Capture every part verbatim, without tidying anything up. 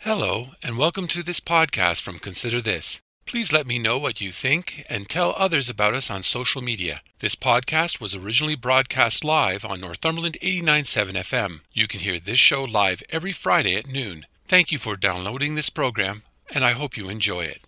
Hello, and welcome to this podcast from Consider This. Please let me know what you think and tell others about us on social media. This podcast was originally broadcast live on Northumberland eighty-nine point seven F M. You can hear this show live every Friday at noon. Thank you for downloading this program, and I hope you enjoy it.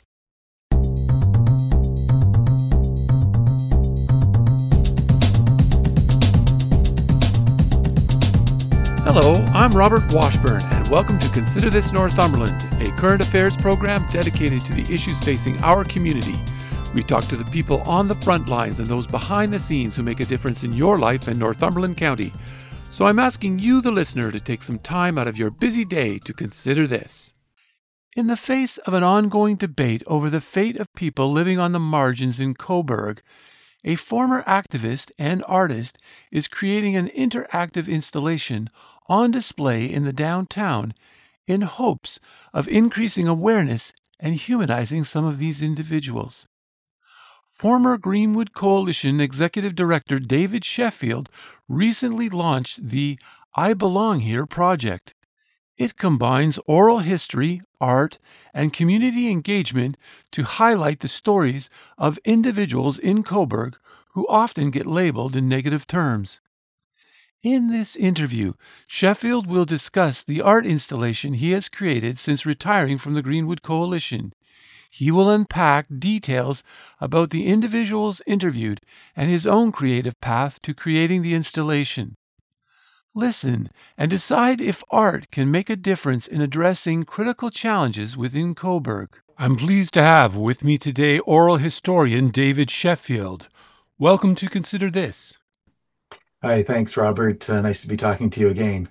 Hello, I'm Robert Washburn, and welcome to Consider This Northumberland, a current affairs program dedicated to the issues facing our community. We talk to the people on the front lines and those behind the scenes who make a difference in your life in Northumberland County. So I'm asking you, the listener, to take some time out of your busy day to consider this. In the face of an ongoing debate over the fate of people living on the margins in Cobourg, a former activist and artist is creating an interactive installation on display in the downtown in hopes of increasing awareness and humanizing some of these individuals. Former Greenwood Coalition Executive Director David Sheffield recently launched the I Belong Here project. It combines oral history, art, and community engagement to highlight the stories of individuals in Cobourg who often get labeled in negative terms. In this interview, Sheffield will discuss the art installation he has created since retiring from the Greenwood Coalition. He will unpack details about the individuals interviewed and his own creative path to creating the installation. Listen and decide if art can make a difference in addressing critical challenges within Cobourg. I'm pleased to have with me today oral historian David Sheffield. Welcome to Consider This. Hi, thanks, Robert. Uh, nice to be talking to you again.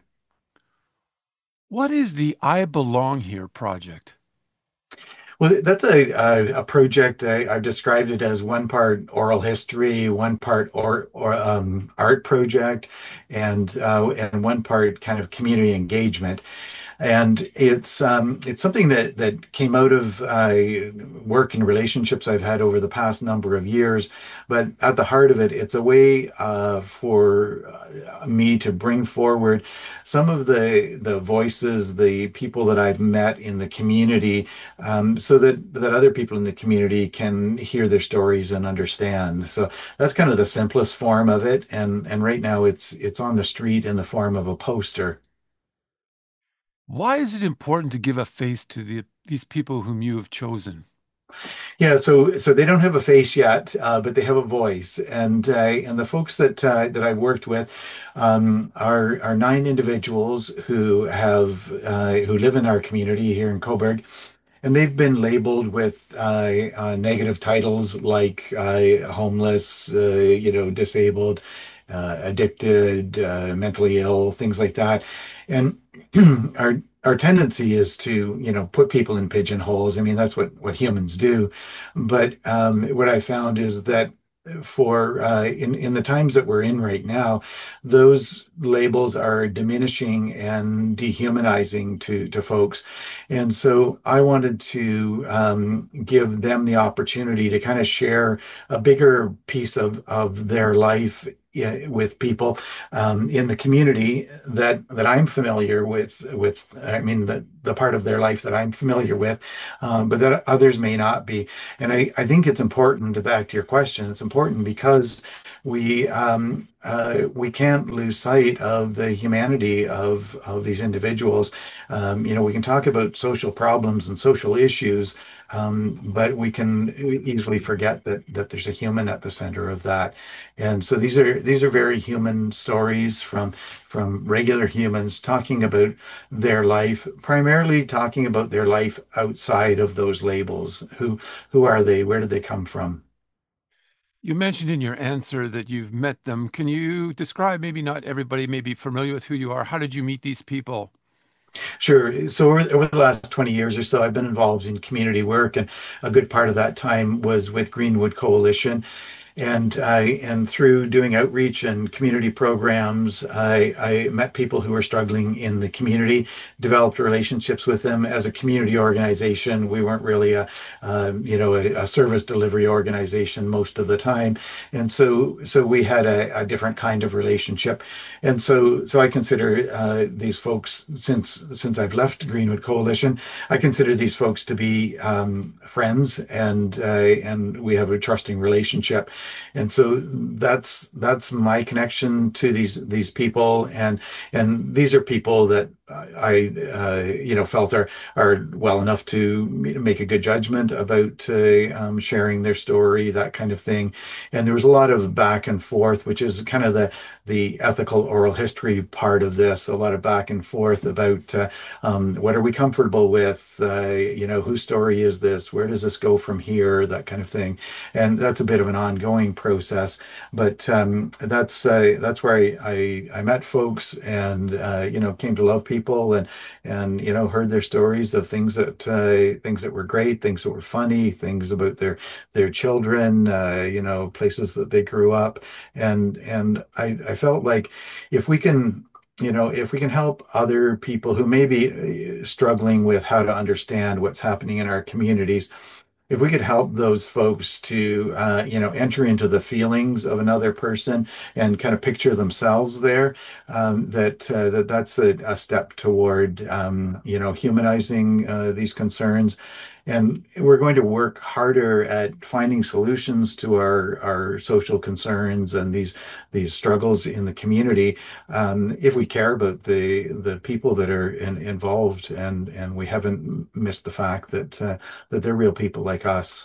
What is the I Belong Here project? Well, that's a a, a project. I, I've described it as one part oral history, one part or or um, art project, and uh, and one part kind of community engagement. And it's um, it's something that that came out of uh, work and relationships I've had over the past number of years. But at the heart of it, it's a way uh, for uh, me to bring forward some of the the voices, the people that I've met in the community, um, so that that other people in the community can hear their stories and understand. So that's kind of the simplest form of it. And and right now, it's it's on the street in the form of a poster. Why is it important to give a face to the, these people whom you have chosen? Yeah, so so they don't have a face yet, uh, but they have a voice, and uh, and the folks that uh, that I've worked with um, are are nine individuals who have uh, who live in our community here in Cobourg, and they've been labeled with uh, uh, negative titles like uh, homeless, uh, you know, disabled, uh, addicted, uh, mentally ill, things like that, and our our tendency is to, you know, put people in pigeonholes. I mean, that's what what humans do. But um, what I found is that for uh, in in the times that we're in right now, those labels are diminishing and dehumanizing to to folks, and so I wanted to um, give them the opportunity to kind of share a bigger piece of of their life. Yeah, with people um, in the community that that I'm familiar with, with I mean the the part of their life that I'm familiar with, um, but that others may not be. And I, I think it's important, to back to your question, it's important because we um, uh, we can't lose sight of the humanity of of these individuals. Um, you know, we can talk about social problems and social issues, um, but we can easily forget that that there's a human at the center of that. And so these are these are very human stories from from regular humans talking about their life, primarily talking about their life outside of those labels. Who who are they? Where did they come from? You mentioned in your answer that you've met them. Can you describe, maybe not everybody may be familiar with who you are. How did you meet these people? Sure. So over, over the last twenty years or so, I've been involved in community work, and a good part of that time was with Greenwood Coalition. And I, and through doing outreach and community programs, I, I met people who were struggling in the community, developed relationships with them as a community organization. We weren't really a, um, you know, a, a service delivery organization most of the time. And so, so we had a, a different kind of relationship. And so, so I consider uh, these folks, since, since I've left Greenwood Coalition, I consider these folks to be um, friends, and uh, and we have a trusting relationship, and so that's that's my connection to these these people, and and these are people that I uh, you know felt are are well enough to make a good judgment about uh, um, sharing their story, that kind of thing, and there was a lot of back and forth, which is kind of the the ethical oral history part of this, a lot of back and forth about uh, um, what are we comfortable with, uh, you know, whose story is this, where does this go from here, that kind of thing, and that's a bit of an ongoing process. But um, that's uh, that's where I, I I met folks, and uh, you know came to love people, and and you know heard their stories of things that uh, things that were great, things that were funny, things about their their children, uh, you know, places that they grew up, and and I I felt like if we can you know, if we can help other people who may be uh, struggling with how to understand what's happening in our communities, if we could help those folks to, uh, you know, enter into the feelings of another person and kind of picture themselves there, um, that uh, that that's a, a step toward, um, you know, humanizing uh, these concerns. And we're going to work harder at finding solutions to our our social concerns and these these struggles in the community, um, if we care about the the people that are in, involved, and and we haven't missed the fact that uh, that they're real people like us.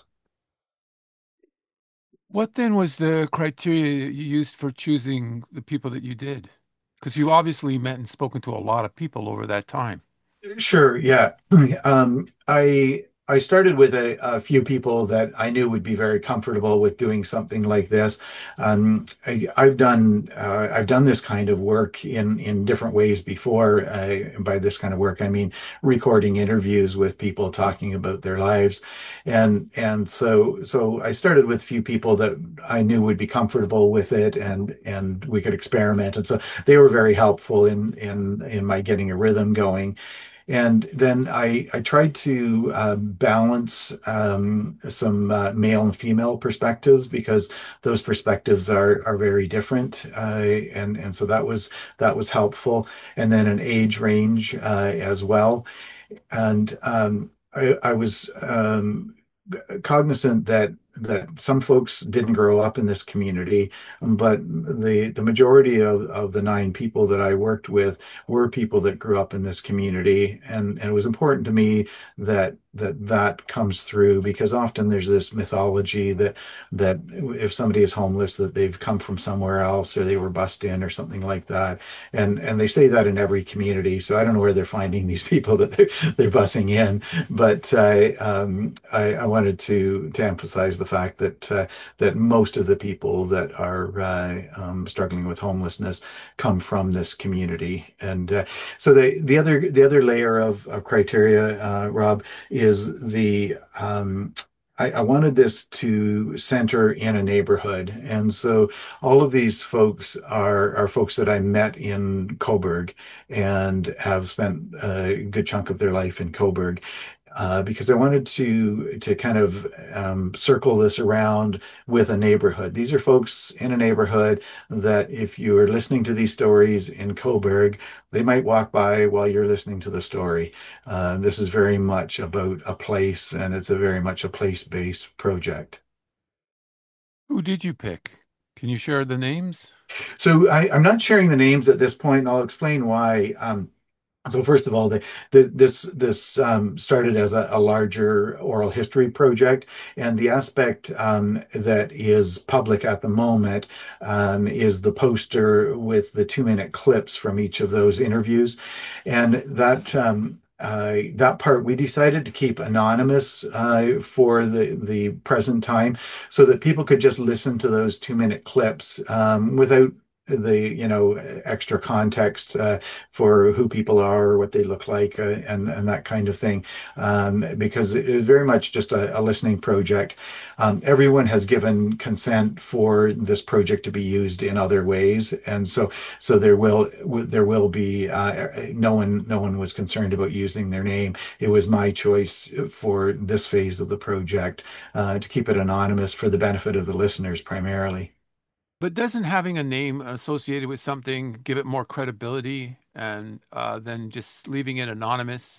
What then was the criteria you used for choosing the people that you did? Because you obviously met and spoken to a lot of people over that time. Sure, yeah. Um, I I started with a, a few people that I knew would be very comfortable with doing something like this. Um, I, I've done uh, I've done this kind of work in in different ways before. Uh, and by this kind of work, I mean recording interviews with people talking about their lives, and and so so I started with a few people that I knew would be comfortable with it, and and we could experiment. And so they were very helpful in in in my getting a rhythm going. And then I, I tried to uh, balance um, some uh, male and female perspectives, because those perspectives are are very different, uh, and and so that was that was helpful. And then an age range uh, as well. And um, I, I was um, cognizant that that some folks didn't grow up in this community, but the the majority of, of the nine people that I worked with were people that grew up in this community, and, and it was important to me that that that comes through, because often there's this mythology that that if somebody is homeless, that they've come from somewhere else, or they were bussed in or something like that, and and they say that in every community. So I don't know where they're finding these people that they're they're bussing in, but I um, I, I wanted to to emphasize the fact that uh, that most of the people that are uh, um, struggling with homelessness come from this community. And uh, so the the other the other layer of, of criteria, uh, Rob, is the um, I, I wanted this to center in a neighborhood. And so all of these folks are, are folks that I met in Cobourg and have spent a good chunk of their life in Cobourg, uh, because I wanted to to kind of um, circle this around with a neighborhood. These are folks in a neighborhood that, if you are listening to these stories in Cobourg, they might walk by while you're listening to the story. Uh, this is very much about a place, and it's a very much a place-based project. Who did you pick? Can you share the names? So I, I'm not sharing the names at this point, and I'll explain why. Um, So first of all, the, the, this this um, started as a, a larger oral history project, and the aspect um, that is public at the moment um, is the poster with the two minute clips from each of those interviews, and that. Um, Uh, that part we decided to keep anonymous uh, for the the present time, so that people could just listen to those two minute clips um, without the you know extra context uh, for who people are, what they look like, uh, and and that kind of thing, um, because it is very much just a, a listening project. Um, everyone has given consent for this project to be used in other ways, and so so there will there will be uh, no one no one was concerned about using their name. It was my choice for this phase of the project uh, to keep it anonymous for the benefit of the listeners primarily. But doesn't having a name associated with something give it more credibility and uh, than just leaving it anonymous?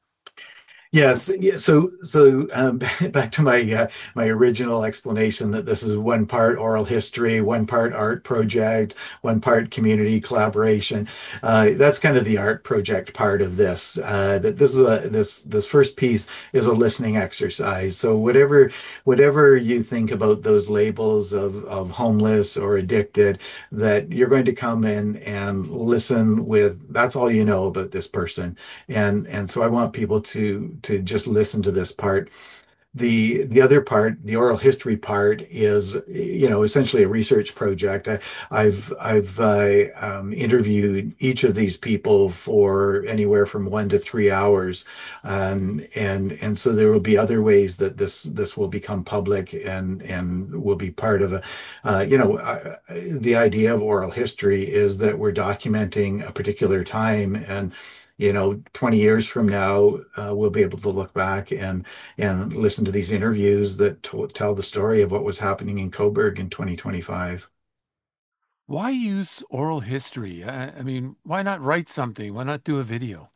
Yes, yeah, so so um, back to my uh, my original explanation that this is one part oral history, one part art project, one part community collaboration. Uh, that's kind of the art project part of this. Uh, that this is a this this first piece is a listening exercise. So whatever whatever you think about those labels of of homeless or addicted, that you're going to come in and listen with. That's all you know about this person, and and so I want people to to just listen to this part. The the other part, the oral history part, is you know essentially a research project. I, I've I've uh, um, interviewed each of these people for anywhere from one to three hours, um, and and so there will be other ways that this this will become public and and will be part of a uh, you know uh, the idea of oral history is that we're documenting a particular time, and you know twenty years from now uh, we'll be able to look back and and listen to these interviews that t tell the story of what was happening in Coburg in twenty twenty-five. Why use oral history? I, I mean, why not write something? Why not do a video?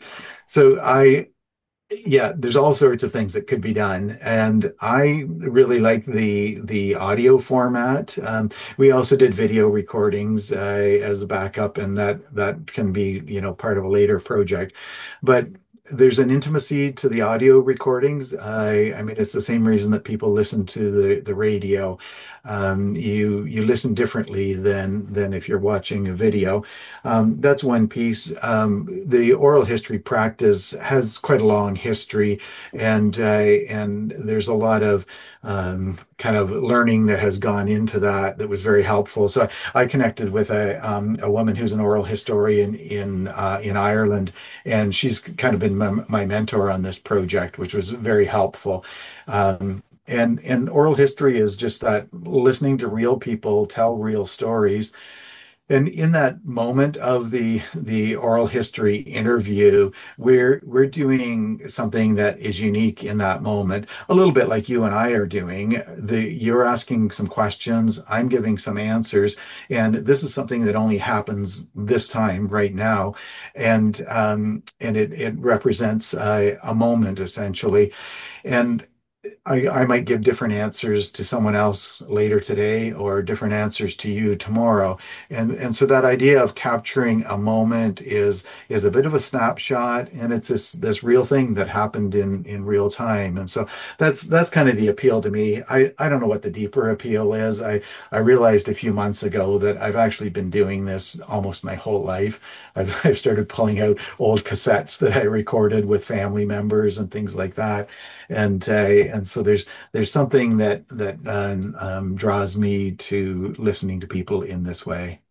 So I, yeah, there's all sorts of things that could be done, and I really like the the audio format. Um, we also did video recordings uh, as a backup, and that that can be, you know, part of a later project. But there's an intimacy to the audio recordings. I, I mean, it's the same reason that people listen to the the radio. Um, you you listen differently than than if you're watching a video. Um, that's one piece. Um, the oral history practice has quite a long history, and uh, and there's a lot of um, kind of learning that has gone into that that was very helpful. So I connected with a um, a woman who's an oral historian in uh, in Ireland, and she's kind of been my, my mentor on this project, which was very helpful. Um, and and oral history is just that listening to real people tell real stories. And in that moment of the the oral history interview, we're we're doing something that is unique in that moment, a little bit like you and I are doing. The you're asking some questions, I'm giving some answers, and this is something that only happens this time right now, and um, and it it represents a, a moment essentially, and I, I might give different answers to someone else later today or different answers to you tomorrow. And and so that idea of capturing a moment is is a bit of a snapshot, and it's this this real thing that happened in in real time. And so that's that's kind of the appeal to me. I I don't know what the deeper appeal is. I I realized a few months ago that I've actually been doing this almost my whole life. I've I've started pulling out old cassettes that I recorded with family members and things like that, and uh, and so there's there's something that that um, um, draws me to listening to people in this way.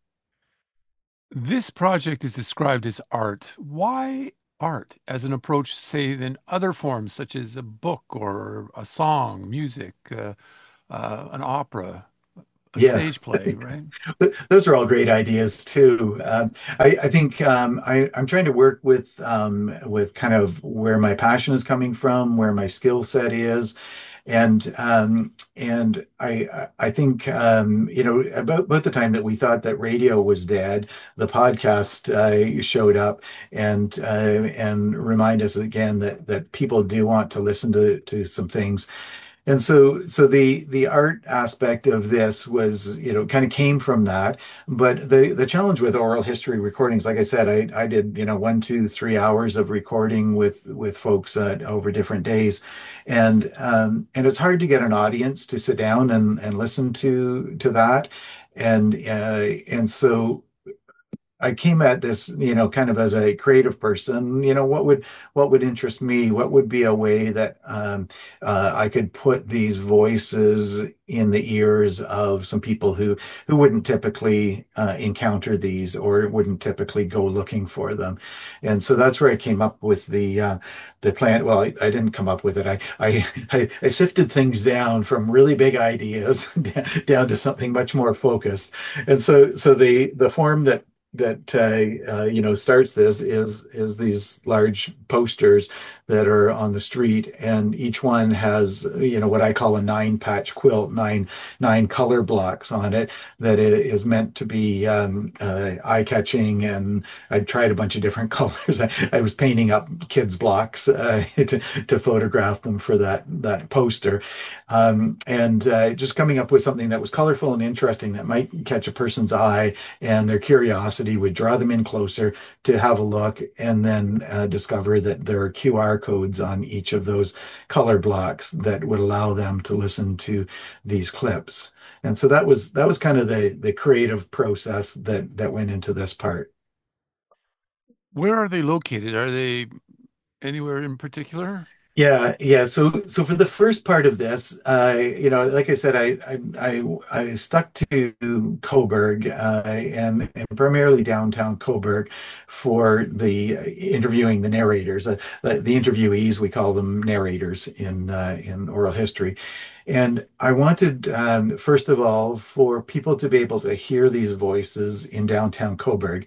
This project is described as art. Why art as an approach, say, than other forms such as a book or a song, music, uh, uh, an opera, a Yeah, stage play, right? those are all great ideas too. Um, I, I think um, I, I'm trying to work with um, with kind of where my passion is coming from, where my skill set is, and um, and I I think um, you know about about the time that we thought that radio was dead, the podcast uh, showed up and uh, and remind us again that that people do want to listen to to some things. And so, so the the art aspect of this was, you know, kind of came from that. But the the challenge with oral history recordings, like I said, I I did, you know, one, two, three hours of recording with with folks uh, over different days, and um, and it's hard to get an audience to sit down and and listen to to that, and uh, and so. I came at this, you know, kind of as a creative person, you know, what would what would interest me? What would be a way that um, uh, I could put these voices in the ears of some people who who wouldn't typically uh, encounter these or wouldn't typically go looking for them. And so that's where I came up with the uh, the plan. Well, I, I didn't come up with it. I, I I I sifted things down from really big ideas down to something much more focused. And so so the the form that that uh, uh, you know starts this is is these large posters that are on the street, and each one has you know what I call a nine patch quilt, nine nine color blocks on it that is meant to be um, uh, eye catching. And I tried a bunch of different colors. I, I was painting up kids blocks uh, to to photograph them for that that poster, um, and uh, just coming up with something that was colorful and interesting that might catch a person's eye, and their curiosity would draw them in closer to have a look, and then uh, discover that there are Q R codes on each of those color blocks that would allow them to listen to these clips. And so that was that was kind of the the creative process that that went into this part. Where are they located? Are they anywhere in particular? Yeah, yeah. So, so for the first part of this, uh, you know, like I said, I, I, I, I stuck to Coburg, uh, and, and primarily downtown Coburg for the uh, interviewing the narrators, uh, the, the interviewees. We call them narrators in uh, in oral history. And I wanted, um, first of all, for people to be able to hear these voices in downtown Coburg.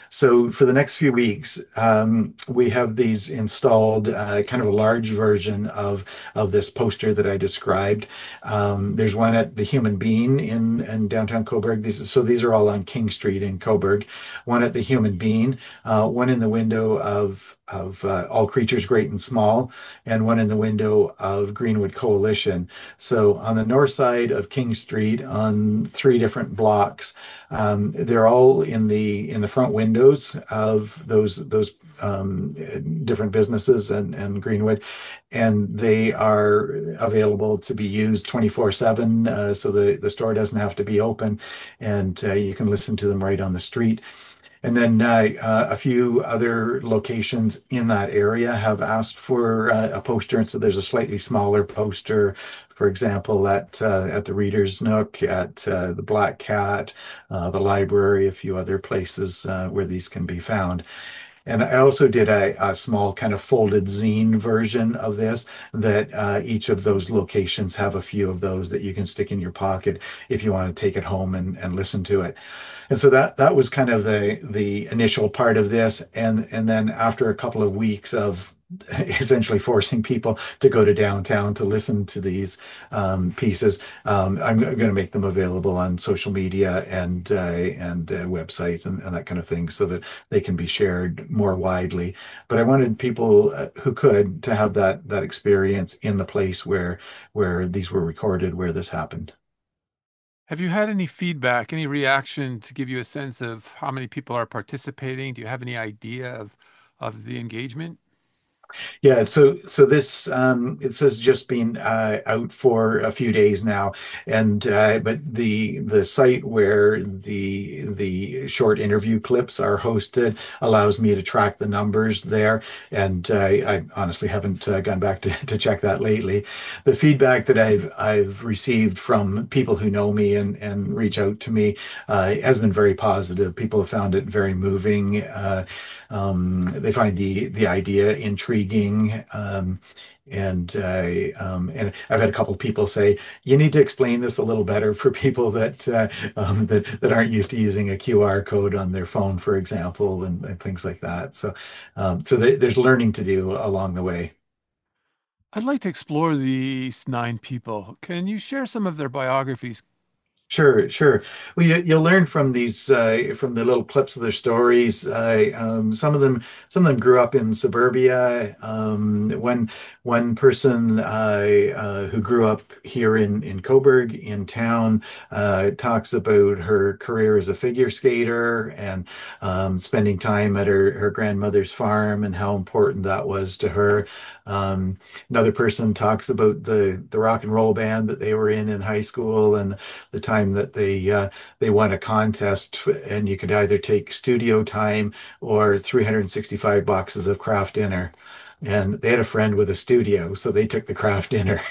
So for the next few weeks, um, we have these installed, uh, kind of a large version of of this poster that I described. Um, there's one at the Human Bean in, in downtown Coburg. These, so these are all on King Street in Coburg. One at the Human Bean, uh, one in the window of of uh, All Creatures Great and Small, and one in the window of Greenwood Coalition. So on the north side of King Street, on three different blocks. Um, they're all in the in the front windows of those those um, different businesses and, and Greenwood, and they are available to be used twenty-four seven, uh, so the, the store doesn't have to be open, and uh, you can listen to them right on the street. And then uh, uh, a few other locations in that area have asked for uh, a poster, and so there's a slightly smaller poster, for example, at uh, at the Reader's Nook, at uh, the Black Cat, uh, the library, a few other places uh, where these can be found. And I also did a, a small kind of folded zine version of this that uh, each of those locations have a few of those that you can stick in your pocket if you want to take it home and, and listen to it. And so that that was kind of the the initial part of this. And and then after a couple of weeks of essentially forcing people to go to downtown to listen to these um, pieces, um, I'm going to make them available on social media and uh, and uh, website and, and that kind of thing, so that they can be shared more widely. But I wanted people uh, who could to have that that experience in the place where where these were recorded, where this happened. Have you had any feedback, any reaction to give you a sense of how many people are participating? Do you have any idea of of the engagement? Yeah, so so this um it says just been uh out for a few days now, and uh but the the site where the the short interview clips are hosted allows me to track the numbers there, and uh, I honestly haven't uh, gone back to to check that lately. The feedback that I've I've received from people who know me and and reach out to me uh has been very positive. People have found it very moving. Uh um they find the the idea intriguing. Um, and uh, um, and I've had a couple of people say, you need to explain this a little better for people that uh, um, that that aren't used to using a Q R code on their phone, for example, and, and things like that. So um, so th there's learning to do along the way. I'd like to explore these nine people. Can you share some of their biographies? Sure, sure. Well, you, you'll learn from these, uh, from the little clips of their stories. Uh, um, some of them, some of them grew up in suburbia. Um, one, one person uh, uh, who grew up here in in Coburg in town uh, talks about her career as a figure skater and um, spending time at her her grandmother's farm and how important that was to her. Um, Another person talks about the the rock and roll band that they were in in high school and the time time that they uh, they won a contest, and you could either take studio time or three hundred sixty-five boxes of craft dinner. And they had a friend with a studio, so they took the craft dinner.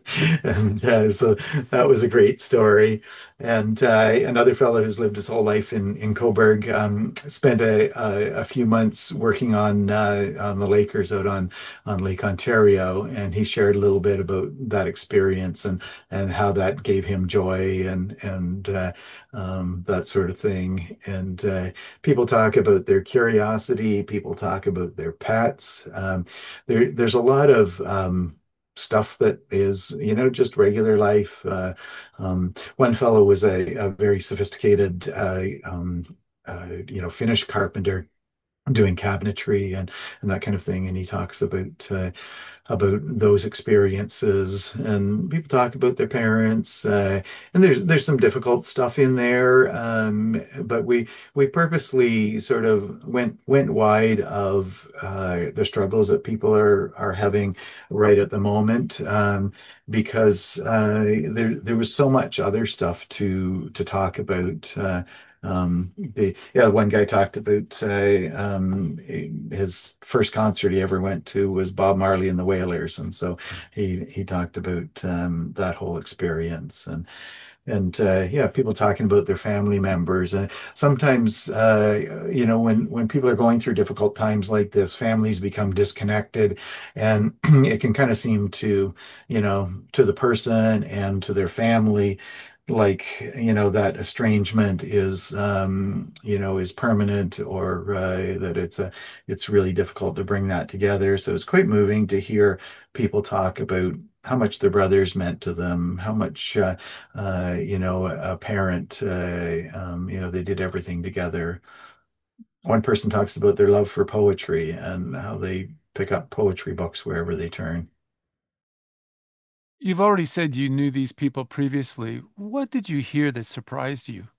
And uh, so that was a great story. And uh, another fellow who's lived his whole life in in Coburg um, spent a, a a few months working on uh, on the Lakers out on on Lake Ontario, and he shared a little bit about that experience and and how that gave him joy and and uh, um, that sort of thing. And uh, people talk about their curiosity. People talk about their pets. Um, there, there's a lot of um, stuff that is, you know, just regular life. Uh, um, one fellow was a, a very sophisticated, uh, um, uh, you know, Finnish carpenter doing cabinetry and and that kind of thing. And he talks about uh, about those experiences. And people talk about their parents. Uh, and there's there's some difficult stuff in there. Um, but we we purposely sort of went went wide of uh, the struggles that people are are having right at the moment. Um, because uh, there there was so much other stuff to to talk about. Uh, um, the yeah, one guy talked about uh, um, his first concert he ever went to was Bob Marley and the Wailers, and so he he talked about um, that whole experience and and uh, yeah, people talking about their family members. And sometimes, uh, you know, when when people are going through difficult times like this, families become disconnected, and it can kind of seem to, you know, to the person and to their family, like, you know, that estrangement is, um, you know, is permanent, or uh, that it's a it's really difficult to bring that together. So it's quite moving to hear people talk about how much their brothers meant to them, how much uh, uh, you know, a parent, uh, um, you know, they did everything together. One person talks about their love for poetry and how they pick up poetry books wherever they turn. You've already said you knew these people previously. What did you hear that surprised you?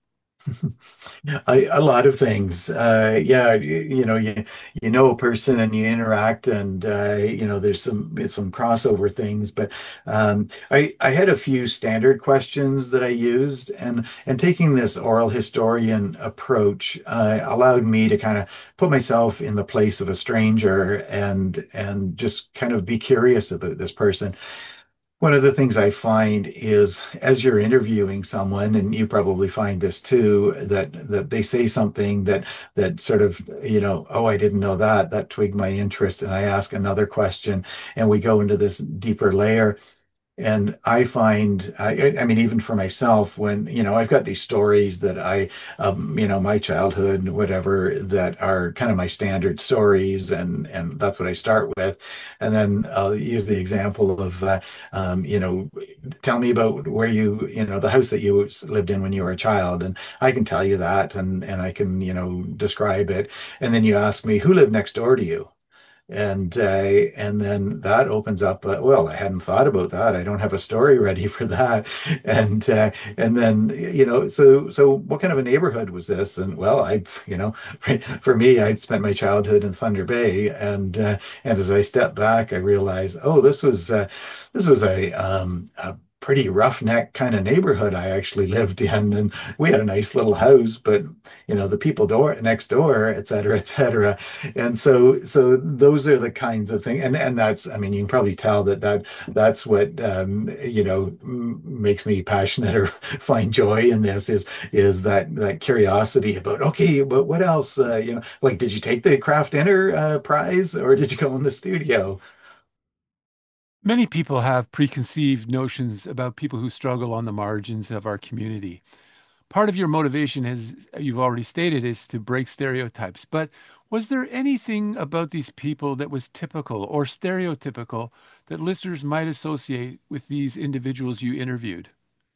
I, a lot of things. Uh, yeah, you, you know, you you know a person and you interact, and uh, you know there's some it's some crossover things. But um, I I had a few standard questions that I used, and and taking this oral historian approach uh, allowed me to kind of put myself in the place of a stranger and and just kind of be curious about this person. One of the things I find is as you're interviewing someone, and you probably find this too, that that they say something that that sort of, you know, oh, I didn't know that, that twigged my interest, and I ask another question, and we go into this deeper layer. And I find, I, I mean, even for myself, when, you know, I've got these stories that I, um, you know, my childhood and whatever that are kind of my standard stories. And, and that's what I start with. And then I'll use the example of, uh, um, you know, tell me about where you, you know, the house that you lived in when you were a child. And I can tell you that, and, and I can, you know, describe it. And then you ask me who lived next door to you. And uh, and then that opens up. Uh, well, I hadn't thought about that. I don't have a story ready for that. And uh, and then you know, so so what kind of a neighborhood was this? And well, I you know, for me, I'd spent my childhood in Thunder Bay, and uh, and as I stepped back, I realized, oh, this was uh, this was a um, a pretty roughneck kind of neighborhood I actually lived in, and we had a nice little house, but you know, the people door next door, et cetera, et cetera. And so, so those are the kinds of things. And, and that's, I mean, you can probably tell that, that that's what, um, you know, m- makes me passionate or find joy in this is, is that, that curiosity about, okay, but what else, uh, you know, like, did you take the craft dinner, uh, prize, or did you go in the studio? Many people have preconceived notions about people who struggle on the margins of our community. Part of your motivation, as you've already stated, is to break stereotypes. But was there anything about these people that was typical or stereotypical that listeners might associate with these individuals you interviewed?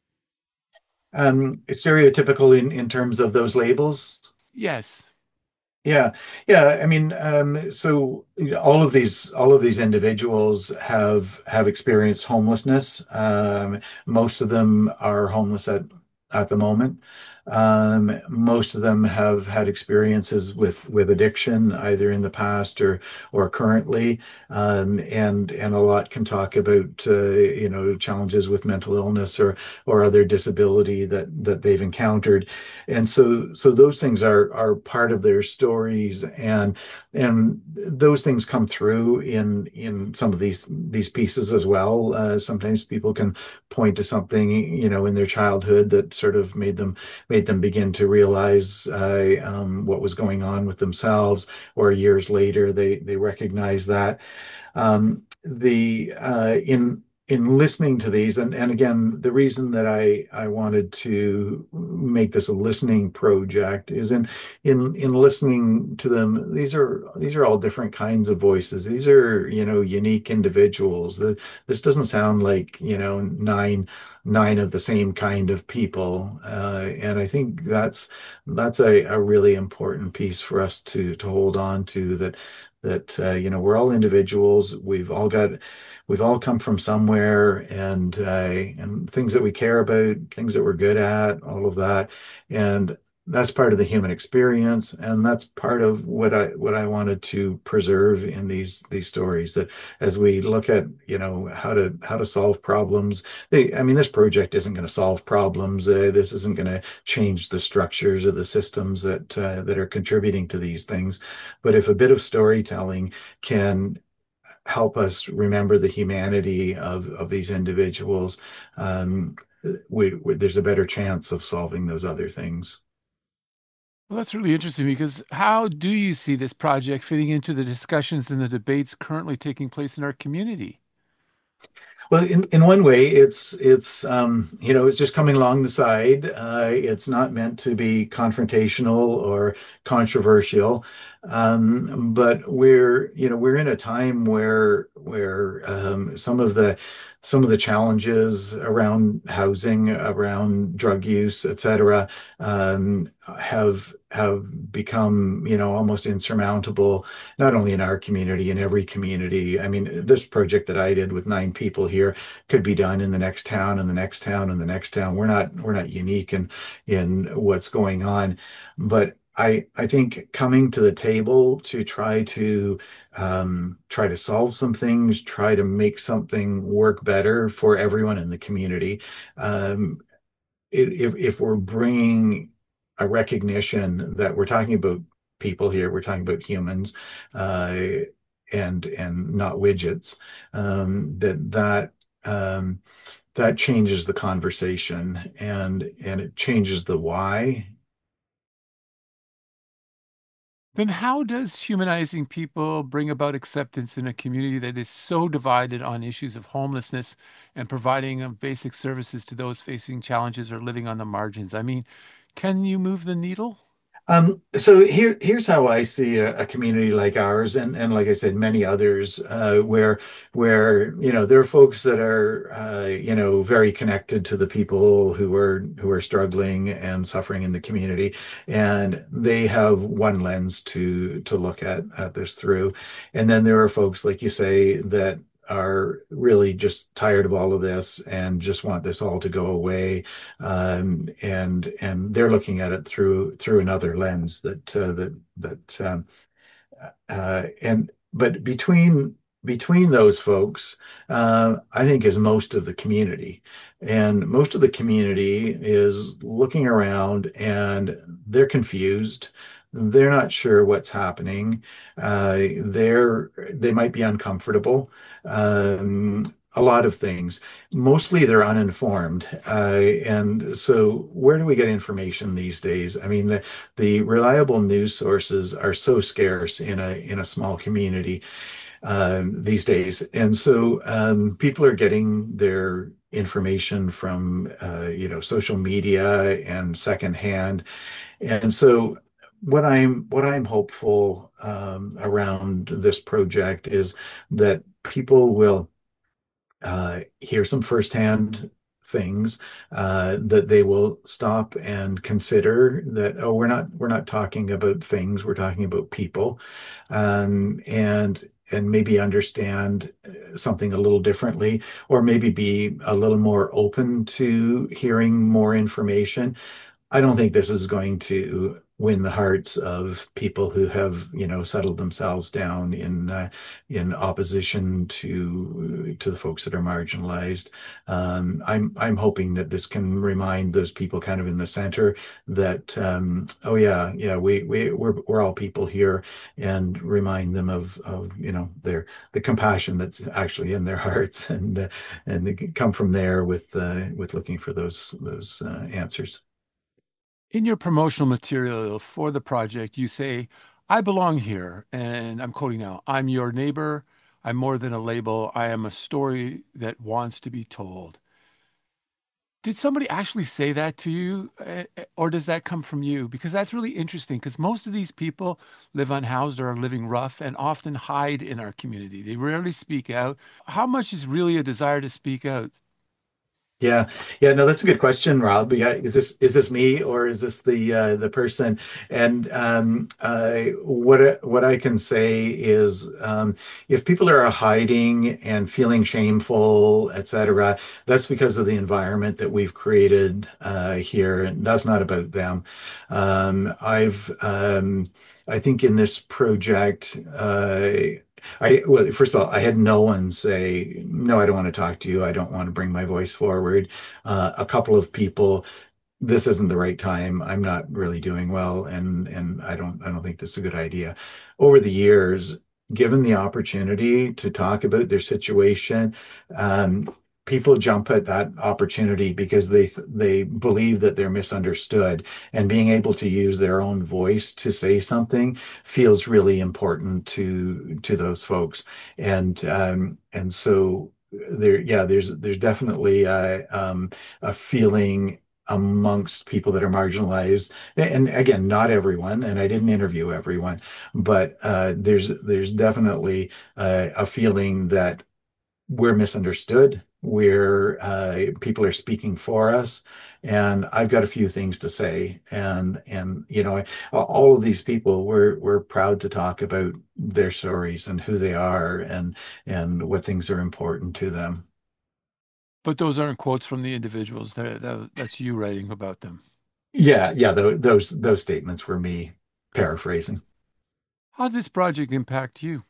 Um, stereotypical in, in terms of those labels. Yes. Yeah, yeah. I mean, um, so you know, all of these all of these individuals have have experienced homelessness. Um, most of them are homeless at at the moment. Um, most of them have had experiences with with addiction, either in the past or or currently, um, and and a lot can talk about uh, you know challenges with mental illness or or other disability that that they've encountered, and so so those things are are part of their stories, and and those things come through in in some of these these pieces as well. Uh, sometimes people can point to something you know in their childhood that sort of made them made them begin to realize uh, um, what was going on with themselves, or years later they they recognize that. Um, the uh, in in listening to these, and and again, the reason that I I wanted to make this a listening project is in in in listening to them. These are these are all different kinds of voices. These are you know unique individuals. The, this doesn't sound like you know nine nine of the same kind of people, uh, and I think that's that's a, a really important piece for us to to hold on to, that that uh, you know we're all individuals. We've all got we've all come from somewhere, and uh, and things that we care about, things that we're good at, all of that, and that's part of the human experience, and that's part of what I what I wanted to preserve in these these stories. That as we look at you know how to how to solve problems, they, I mean, this project isn't going to solve problems. Uh, this isn't going to change the structures of the systems that uh, that are contributing to these things. But if a bit of storytelling can help us remember the humanity of, of these individuals, um, we, we, there's a better chance of solving those other things. Well, that's really interesting because how do you see this project fitting into the discussions and the debates currently taking place in our community? Well, in, in one way, it's it's um, you know it's just coming along the side. Uh, it's not meant to be confrontational or controversial, um, but we're you know we're in a time where where um, some of the some of the challenges around housing, around drug use, et cetera, um, have have become you know almost insurmountable, not only in our community, in every community. I mean, this project that I did with nine people here could be done in the next town and the next town and the next town. We're not we're not unique in in what's going on, but I I think coming to the table to try to um, try to solve some things, try to make something work better for everyone in the community. Um, if if we're bringing a recognition that we're talking about people here, we're talking about humans, uh, and and not widgets, um, that that um, that changes the conversation, and and it changes the why. Then how does humanizing people bring about acceptance in a community that is so divided on issues of homelessness and providing of basic services to those facing challenges or living on the margins? I mean, can you move the needle? Um, so here, here's how I see a, a community like ours, and and like I said, many others, uh, where where you know there are folks that are uh, you know very connected to the people who are who are struggling and suffering in the community, and they have one lens to to look at at this through, and then there are folks like you say that are really just tired of all of this and just want this all to go away, um, and and they're looking at it through through another lens that uh, that that um, uh, and but between between those folks, uh, I think is most of the community, and most of the community is looking around and they're confused. They're not sure what's happening. Uh, they're they might be uncomfortable. Um, a lot of things. Mostly they're uninformed. Uh, and so where do we get information these days? I mean, the, the reliable news sources are so scarce in a in a small community um, these days. And so um, people are getting their information from uh, you know social media and secondhand. And so what I'm what I'm hopeful um, around this project is that people will uh, hear some firsthand things, uh, that they will stop and consider that, oh, we're not we're not talking about things, we're talking about people, um, and and maybe understand uh, something a little differently, or maybe be a little more open to hearing more information. I don't think this is going to win the hearts of people who have, you know, settled themselves down in uh, in opposition to to the folks that are marginalized. Um, I'm I'm hoping that this can remind those people kind of in the center that, um, oh yeah, yeah, we we we're we're all people here, and remind them of of you know their the compassion that's actually in their hearts, and uh, and they can come from there with uh, with looking for those those uh, answers. In your promotional material for the project, you say, I belong here. And I'm quoting now, I'm your neighbor. I'm more than a label. I am a story that wants to be told. Did somebody actually say that to you, eh, eh, or does that come from you? Because that's really interesting, because most of these people live unhoused or are living rough and often hide in our community. They rarely speak out. How much is really a desire to speak out? Yeah, yeah, no, that's a good question, Rob. Yeah, is this is this me or is this the uh, the person? And um, uh, what I- what I can say is, um, if people are hiding and feeling shameful, et cetera, that's because of the environment that we've created uh, here, and that's not about them. Um, I've um, I think in this project. Uh, I well, first of all, I had no one say, "No, I don't want to talk to you. I don't want to bring my voice forward." Uh, a couple of people, "This isn't the right time. I'm not really doing well, and and I don't I don't think this is a good idea." Over the years, given the opportunity to talk about their situation, um, people jump at that opportunity because they they believe that they're misunderstood, and being able to use their own voice to say something feels really important to to those folks. And um, and so there, yeah, there's there's definitely a, um, a feeling amongst people that are marginalized. And again, not everyone, and I didn't interview everyone, but uh, there's there's definitely uh, a feeling that we're misunderstood. We're uh, people are speaking for us, and I've got a few things to say. And and you know, all of these people, we're we're proud to talk about their stories and who they are, and and what things are important to them. But those aren't quotes from the individuals. That, that, that's you writing about them. Yeah, yeah, tho- those those statements were me paraphrasing. How did this project impact you?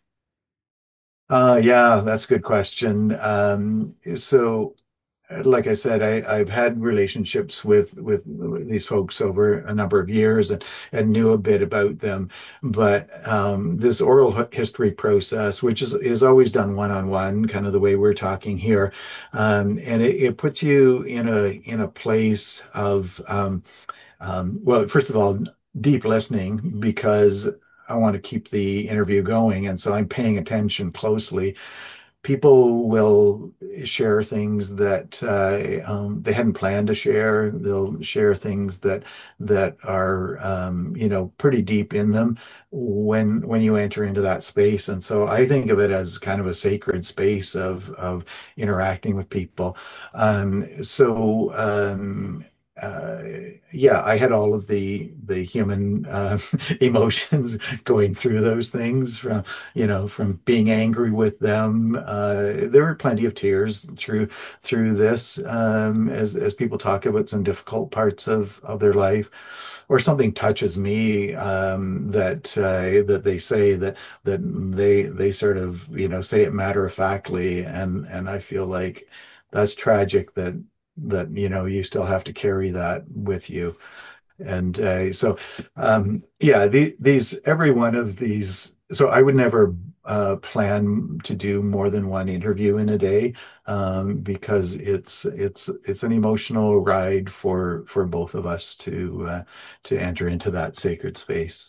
Uh, yeah, that's a good question. Um, so like I said, I, I've had relationships with with these folks over a number of years, and, and knew a bit about them. But um, this oral history process, which is is always done one on one, kind of the way we're talking here, um, and it, it puts you in a in a place of um, um, well, first of all, deep listening, because I want to keep the interview going, and so I'm paying attention closely. People will share things that uh, um, they hadn't planned to share. They'll share things that that are um, you know pretty deep in them when when you enter into that space. And so I think of it as kind of a sacred space of of interacting with people. Um, so um, uh, yeah, I had all of the the human uh, emotions going through those things, from you know, from being angry with them. Uh, there were plenty of tears through through this, um, as as people talk about some difficult parts of of their life, or something touches me, um, that uh, that they say that that they they sort of you know say it matter of factly, and and I feel like that's tragic that that you know you still have to carry that with you. And uh, so, um, yeah, the, these every one of these. So I would never uh, plan to do more than one interview in a day, um, because it's it's it's an emotional ride for for both of us to uh, to enter into that sacred space.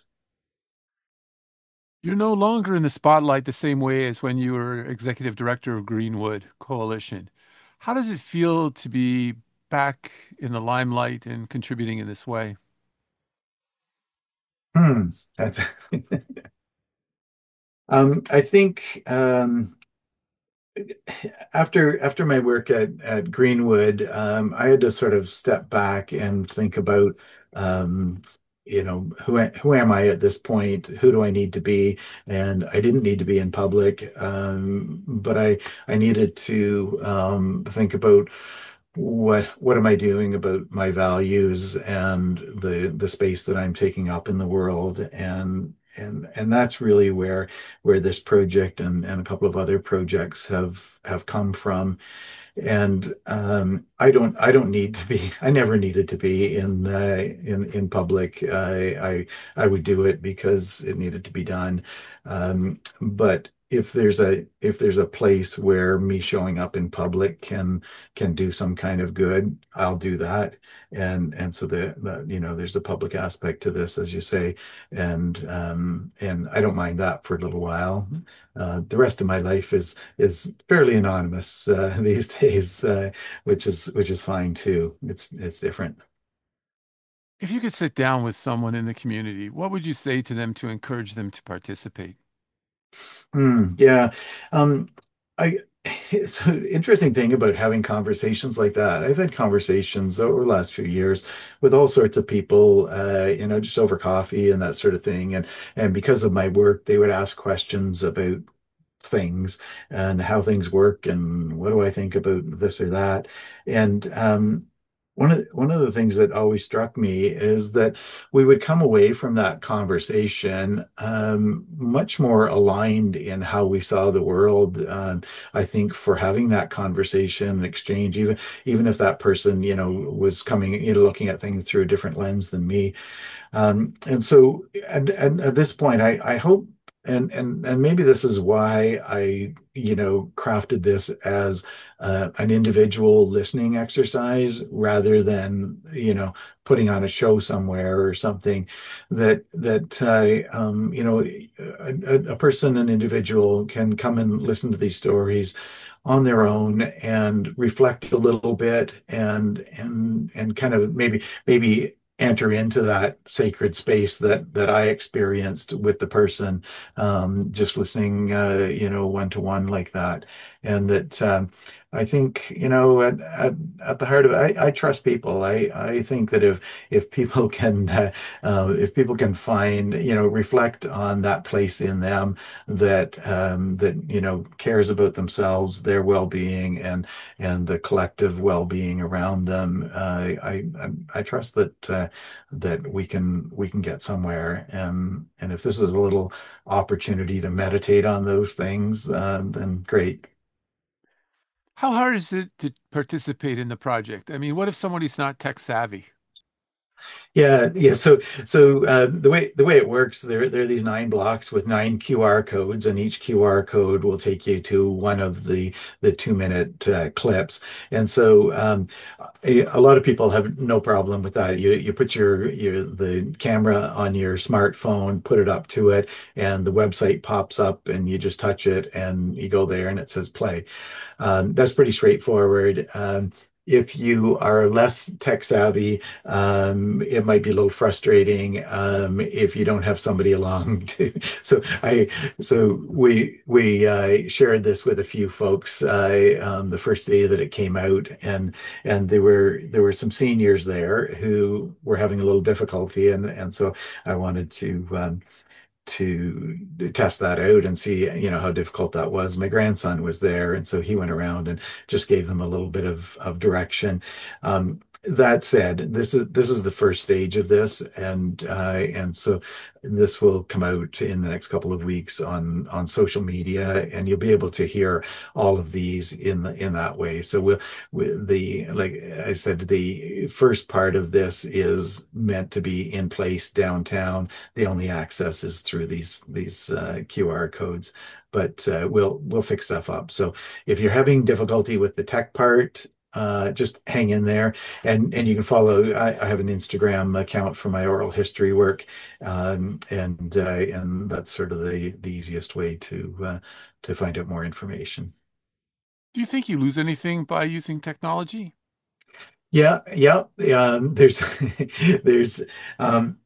You're no longer in the spotlight the same way as when you were executive director of Greenwood Coalition. How does it feel to be back in the limelight and contributing in this way? Hmm, that's. um, I think. Um, after after my work at at Greenwood, um, I had to sort of step back and think about, um, you know, who a- who am I at this point? Who do I need to be? And I didn't need to be in public, um, but I I needed to um, think about what what am I doing about my values and the the space that I'm taking up in the world, and and and that's really where where this project and and a couple of other projects have have come from. And um, I don't I don't need to be. I never needed to be in uh, in in public. I, I I would do it because it needed to be done. Um, but if there's a if there's a place where me showing up in public can can do some kind of good, I'll do that. And and so the, the you know there's a public aspect to this, as you say, and um, and I don't mind that for a little while. Uh, the rest of my life is is fairly anonymous uh, these days, uh, which is which is fine too. It's it's different. If you could sit down with someone in the community, what would you say to them to encourage them to participate? Hmm, yeah. Um, I it's an interesting thing about having conversations like that. I've had conversations over the last few years with all sorts of people, uh, you know, just over coffee and that sort of thing. And and because of my work, they would ask questions about things and how things work and what do I think about this or that. And um, one of one of the things that always struck me is that we would come away from that conversation um, much more aligned in how we saw the world. Um, I think for having that conversation and exchange, even even if that person, you know, was coming, you know, looking at things through a different lens than me, um, and so, and, and at this point, I, I hope, and and and maybe this is why I, you know, crafted this as uh, an individual listening exercise rather than, you know, putting on a show somewhere or something. That that uh, um, you know, a, a a person, an individual can come and listen to these stories on their own and reflect a little bit and and and kind of maybe maybe enter into that sacred space that that I experienced with the person, um, just listening, uh, you know, one to one like that, and that um, I think, you know, at, at at the heart of it, I, I trust people. I I think that if if people can uh, uh, if people can find, you know, reflect on that place in them that um, that you know cares about themselves, their well-being, and and the collective well-being around them. Uh, I, I I trust that uh, that we can we can get somewhere. And and if this is a little opportunity to meditate on those things, uh, then great. How hard is it to participate in the project? I mean, what if somebody's not tech savvy? Yeah, yeah. So, so uh, the way the way it works, there there are these nine blocks with nine Q R codes, and each Q R code will take you to one of the the two minute uh, clips. And so, um, a, a lot of people have no problem with that. You you put your your the camera on your smartphone, put it up to it, and the website pops up, and you just touch it, and you go there, and it says play. Um, that's pretty straightforward. Um, if you are less tech savvy, um, it might be a little frustrating um, if you don't have somebody along to. So I, so we we uh, shared this with a few folks uh, um, the first day that it came out, and and there were there were some seniors there who were having a little difficulty, and and so I wanted to. Um, to test that out and see, you know, how difficult that was. My grandson was there, and so he went around and just gave them a little bit of of direction. Um, that said, this is this is the first stage of this, and uh, and so this will come out in the next couple of weeks on on social media, and you'll be able to hear all of these in the, in that way. So we'll, we the like I said, the first part of this is meant to be in place downtown. The only access is through these these uh, Q R codes, but uh, we'll we'll fix stuff up. So if you're having difficulty with the tech part, uh, just hang in there, and and you can follow. I, I have an Instagram account for my oral history work, um, and uh, and that's sort of the the easiest way to uh, to find out more information. Do you think you lose anything by using technology? Yeah, yeah. Um, there's there's um,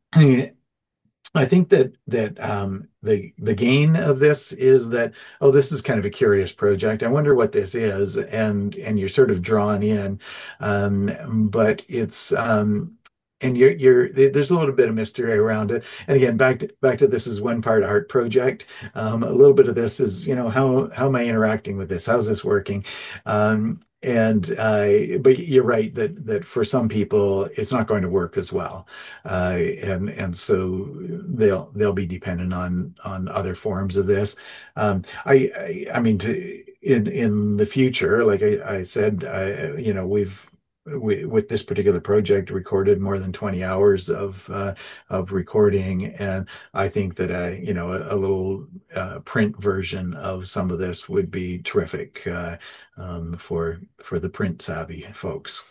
I think that that um, the the gain of this is that, oh, this is kind of a curious project. I wonder what this is, and and you're sort of drawn in, um, but it's um, and you're you're there's a little bit of mystery around it. And again, back to back to this is one part art project. Um, a little bit of this is, you know, how how am I interacting with this? How's this working? Um, and uh, but you're right that that for some people it's not going to work as well, uh, and and so they'll they'll be dependent on on other forms of this. Um, I, I I mean to in in the future, like I, I said, I, you know, we've we, with this particular project recorded more than twenty hours of uh, of recording, and I think that a you know a, a little uh, print version of some of this would be terrific uh, um, for for the print savvy folks.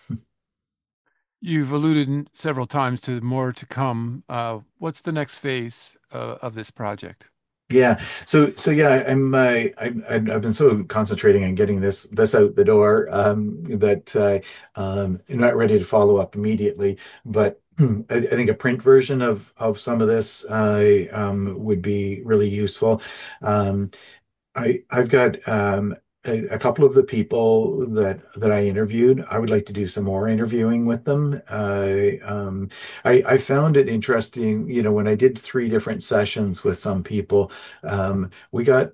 You've alluded several times to more to come. Uh, what's the next phase uh, of this project? Yeah. So so yeah, I'm uh, I I've I've been so concentrating on getting this this out the door um, that uh, um, I'm not ready to follow up immediately. But I, I think a print version of of some of this uh, um, would be really useful. Um, I I've got um, a, a couple of the people that that I interviewed. I would like to do some more interviewing with them. I um, I, I found it interesting, you know, when I did three different sessions with some people, um, we got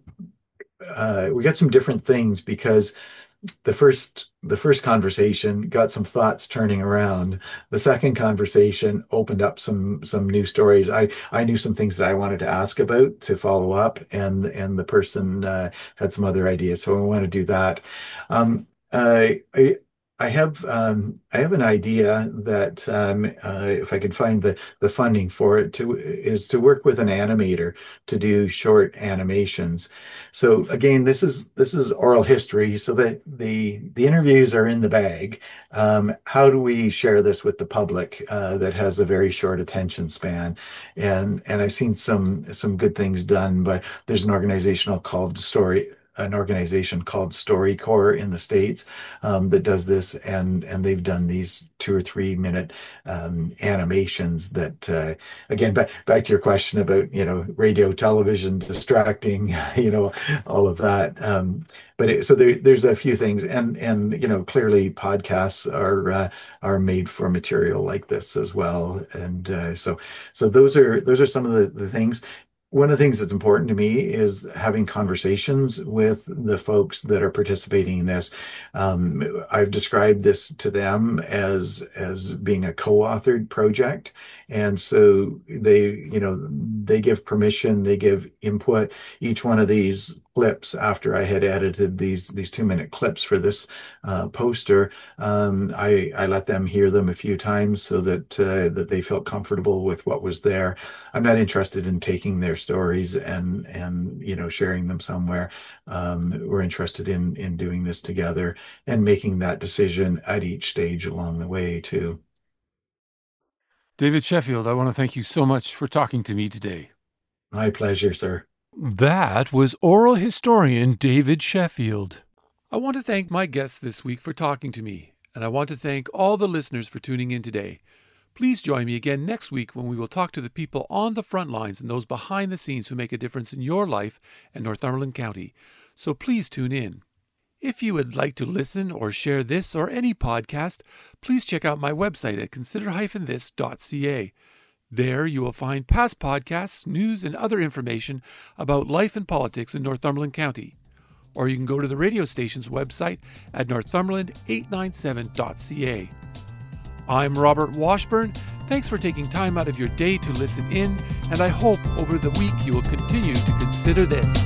uh, we got some different things because the first the first conversation got some thoughts turning around. The second conversation opened up some some new stories. I I knew some things that I wanted to ask about to follow up, and and the person uh, had some other ideas, so I want to do that. Um, I I I have um, I have an idea that um, uh, if I could find the the funding for it to is to work with an animator to do short animations. So again, this is this is oral history, so that the the interviews are in the bag. Um, how do we share this with the public uh, that has a very short attention span? And and I've seen some some good things done, but there's an organizational called Story an organization called StoryCorps in the States um, that does this, and and they've done these two or three minute um, animations that uh, again back back to your question about you know radio, television, distracting, you know all of that. Um, but it, so there, there's a few things, and and you know clearly podcasts are uh, are made for material like this as well, and uh, so so those are those are some of the, the things. One of the things that's important to me is having conversations with the folks that are participating in this. Um, I've described this to them as as being a co-authored project, and so they, you know, they give permission, they give input. Each one of these clips, after I had edited these these two minute clips for this uh, poster, um, I I let them hear them a few times so that uh, that they felt comfortable with what was there. I'm not interested in taking their stories and and you know sharing them somewhere. Um, we're interested in in doing this together and making that decision at each stage along the way too. David Sheffield, I want to thank you so much for talking to me today. My pleasure, sir. That was oral historian David Sheffield. I want to thank my guests this week for talking to me, and I want to thank all the listeners for tuning in today. Please join me again next week when we will talk to the people on the front lines and those behind the scenes who make a difference in your life and Northumberland County. So please tune in. If you would like to listen or share this or any podcast, please check out my website at consider dash this dot c a. There you will find past podcasts, news, and other information about life and politics in Northumberland County. Or you can go to the radio station's website at northumberland eight ninety-seven dot c a. I'm Robert Washburn. Thanks for taking time out of your day to listen in, and I hope over the week you will continue to consider this.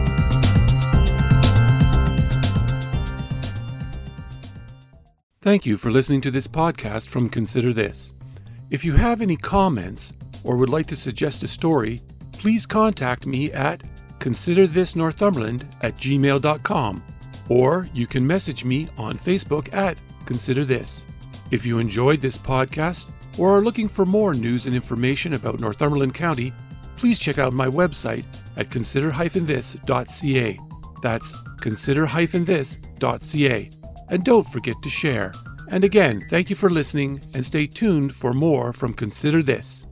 Thank you for listening to this podcast from Consider This. If you have any comments or would like to suggest a story, please contact me at consider this northumberland at gmail dot com, or you can message me on Facebook at Consider This. If you enjoyed this podcast or are looking for more news and information about Northumberland County, please check out my website at consider dash this dot c a. That's consider dash this dot c a. And don't forget to share. And again, thank you for listening, and stay tuned for more from Consider This.